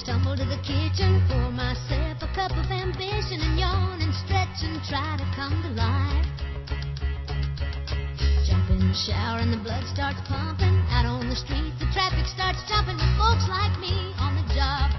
Stumble to the kitchen, pour myself a cup of ambition and yawn and stretch and try to come to life. Jump in the shower and the blood starts pumping. Out on the street, the traffic starts jumping with folks like me on the job